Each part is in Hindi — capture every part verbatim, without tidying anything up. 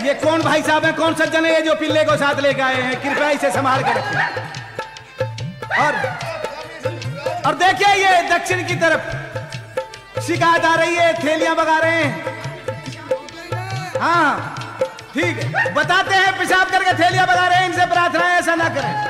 ये कौन भाई साहब है, कौन सज्जन है ये जो पिल्ले को साथ लेके आए हैं? कृपया इसे संभाल कर रखें। और और देखिए ये दक्षिण की तरफ शिकायत आ रही है, थैलियां भगा रहे हैं। हाँ ठीक है, बताते हैं पेशाब करके थैलियां भगा रहे हैं, इनसे प्रार्थना है ऐसा ना करें।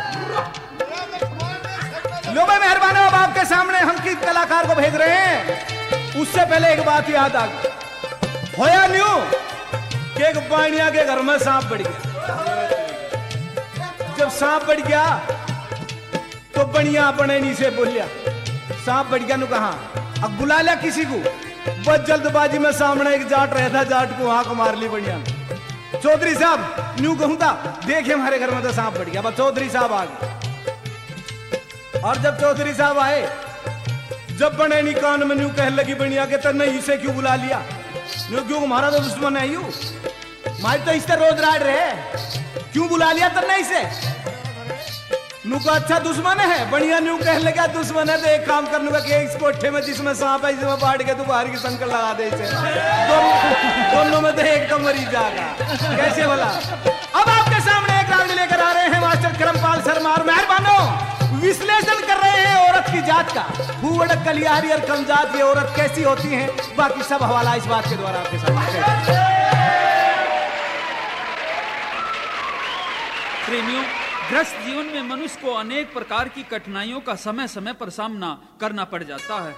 लो भाई मेहरबान अब आपके सामने हम किस कलाकार को भेज रहे हैं। उससे पहले एक बात याद आ गई, होया न्यू कि एक बाणिया के घर में सांप बढ़ गया। जब सांप बढ़ गया तो बनिया अपने नी से बोलिया, सांप बढ़ गया नु कहा, अब बुला लिया किसी को। बस जल्दबाजी में सामने एक जाट रहता, जाट को वहां को मार ली बनिया। चौधरी साहब न्यू कहूं था, देखिए हमारे घर में तो सांप बढ़ गया। बस चौधरी साहब आ गए, और जब चौधरी साहब आए, जब बने नी कान में न्यू कह लगी बनिया के तर नहीं इसे क्यों बुला लिया, न्यू क्यों हमारा तो दुश्मन है यू, मारी तो इससे रोज राड रहे, क्यों बुला लिया तर नहीं से। न्यू को अच्छा दुश्मन है, बढ़िया न्यू कह लगा दुश्मन है तो एक काम करने का कि इस कोठे में जिसमें सांप है इसमें बांट के तू बाहर की संकल लगा दे इसे, दोनों दोनों में तो एक तो मरीज जाएगा। कैसे बोला। अब आपके सामने एक रावड़ी लेकर आ रहे हैं मास्टर करमपाल शर्मा, और मेहरबानों विश्लेषण कर रहे हैं औरत की जात का, फूवड़ कलियारी और कमजात ये औरत कैसी होती है, बाकी सब हवाला इस बात के द्वारा आपके सामने। प्रेमियों, ग्रस्त जीवन में मनुष्य को अनेक प्रकार की कठिनाइयों का समय समय पर सामना करना पड़ जाता है।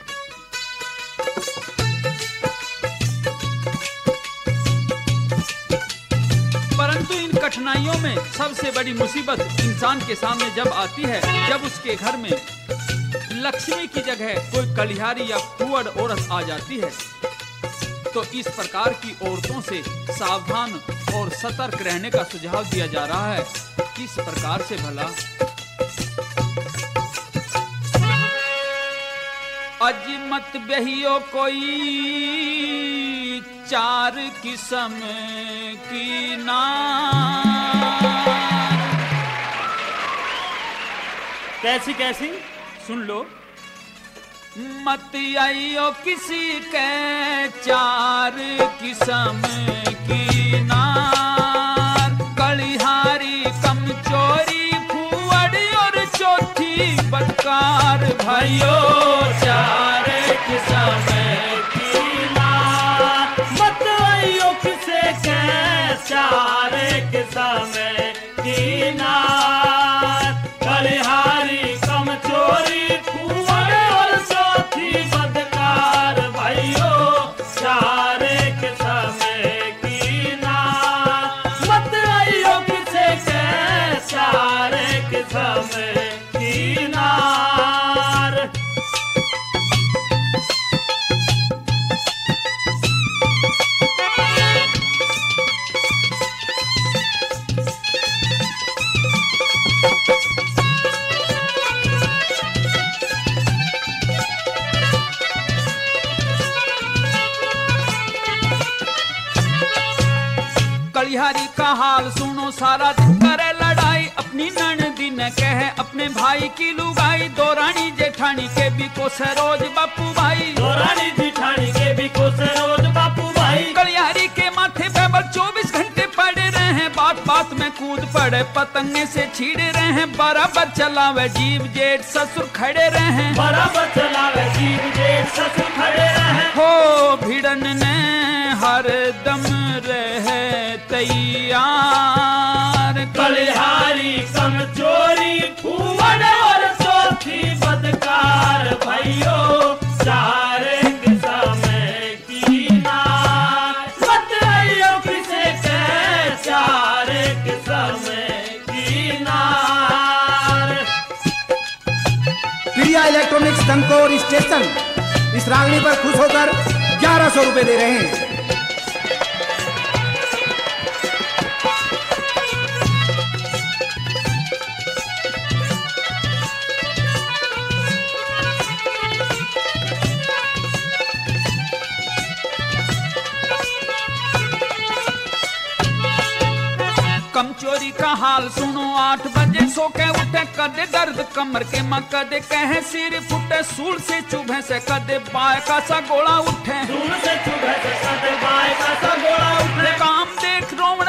परंतु इन कठिनाइयों में सबसे बड़ी मुसीबत इंसान के सामने जब आती है, जब उसके घर में लक्ष्मी की जगह कोई कलिहारी या कुंवर औरत आ जाती है। तो इस प्रकार की औरतों से सावधान और सतर्क रहने का सुझाव दिया जा रहा है। किस प्रकार से भला। अजमत बहियो कोई चार किस्म की नार। कैसी कैसी सुन लो। मत आइयो किसी के चार किस्म की नार, कलिहारी कमचोरी फूवड़ और चौथी बदकार भाइयों चार किस्म की नार। मत आइयो किसी के चार किस्म की नार, कलिहारी कमचोरी कलिहारी का हाल सुनो, सारा दिन करे लड़ाई, अपनी ननदी न कहे अपने भाई की लुगाई। दो रानी जेठानी के भी को सरोज बापू भाई, दो रानी जेठानी के भी को सरोज बापू भाई। कलिहारी के माथे पे बल चौबीस घंटे पड़े रहे हैं, बात बात में कूद पड़े पतंगे से छीड़े रहे हैं। बराबर चलावे जीव जेठ ससुर खड़े रहे हैं, बराबर चलावे जीव जेठ ससुर खड़े रहे। हो भिड़न ने हर दम रहे तैयार, कलिहारी कमचोरी फूवड़ और चौथी बदकार भाइयों चार किस्म की नार। मत आइयो किसी के चार किस्म की नार। प्रिया इलेक्ट्रॉनिक्स धनकोर स्टेशन इस रागनी पर खुश होकर ग्यारह सौ रुपए दे रहे हैं। कमचोरी का हाल सुनो, आठ बजे सो के उठे, कदे दर्द कमर के मां, कदे कहे सिर फुटे, सूल से चुभे से कदे बाय का सा गोला उठे, सूल से चुभे से कदे बाय का सा गोला उठे। काम देख रो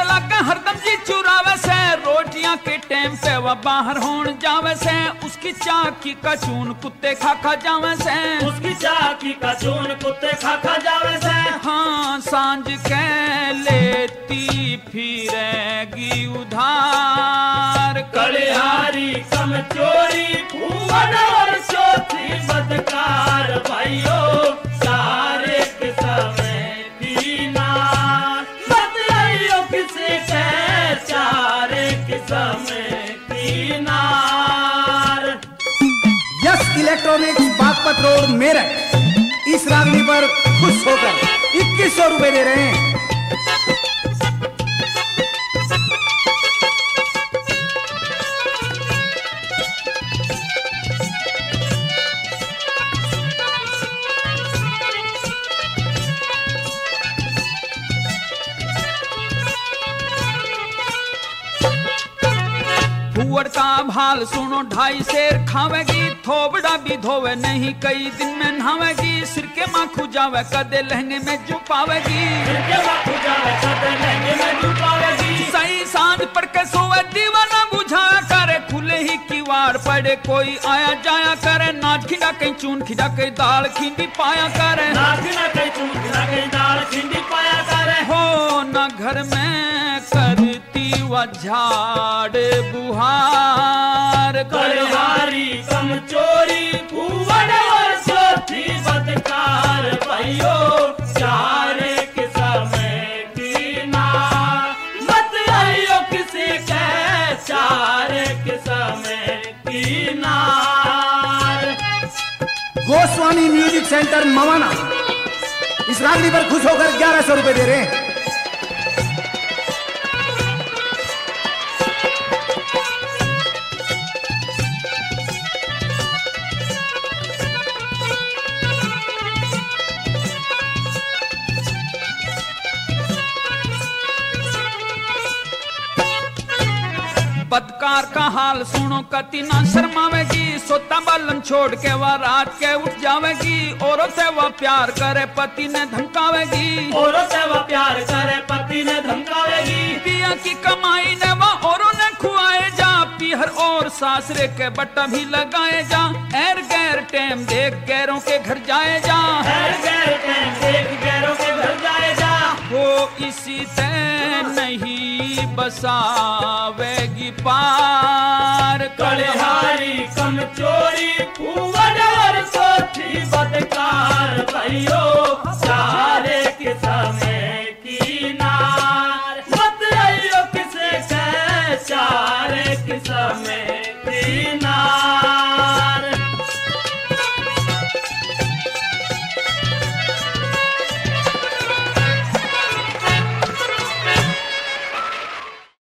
हरदम जी चुरावे से, रोटियां के टाइम पे वह बाहर होन जावे से, उसकी चाकी का चून कुत्ते खा खा जावे से, उसकी चाकी का चून कुत्ते खा खा जावे से। हाँ सांझ के लेती फिरेगी उधार, कलिहारी कम चोरी फूहड़ और चौथी बदकार, भाइयों सारे किस्में की नार, मत आइयो किसी के चारे किस्में की नार। Yes Electronics Baghpat road Meerut इस रागनी पर खुश होकर इक्कीस सौ रुपए दे रहे हैं। फुअर का भाल सुनो, ढाई शेर खावेगी, थोबड़ा भी धोवे नहीं कई दिन में नहावेगी, सिर के माँ खुजावे कदे लहंगे में जुपावेगी, सही सांझ पड़ के सोवे दीवाना बुझाया करे, खुले ही किवाड़ पड़े कोई आया जाया करे, नाच खिंडा कहीं चून खिंडा कहीं दाल खिंडी पाया करे, हो न घर में करती वह झाड़ बुहार, कलिहारी कम चोरी फूहड़ और चौथी बदकार, भाइयों चारे किस्में की नार, मत आइयो किसी के चारे किस्में की नार। गोस्वामी म्यूजिक सेंटर मवाना इस रागनी पर खुश होकर ग्यारह सौ रुपए दे रहे हैं। पतकार का हाल सुनो, कति ना शर्मावेगी, सोता बालन छोड़ के वह रात के उठ जावेगी, औरों से वह प्यार करे पति ने धमकावेगी, औरों से वह प्यार करे पति ने धमकावेगी, पिया की कमाई ने वह औरों ने खुआए जा, पीहर और सासरे के बट्टा भी लगाए जा, एर गैर टेम देख गैरों के घर जाए जा, एर गैर टेम देख गैरों के घर जाए जा, वो इसी ते नहीं बसावेगी पार, कलिहारी कम चोरी फूहड़ और चौथी बदकार, भाइयों चारे किस्में की नार, मत आइयो किसी के चारे किस्में